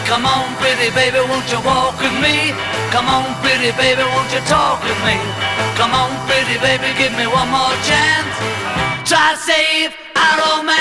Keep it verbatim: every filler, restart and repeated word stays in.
Come on, pretty baby, won't you walk with me? Come on, pretty baby, won't you talk with me? Come on, pretty baby, give me one more chance. Try to save our romance.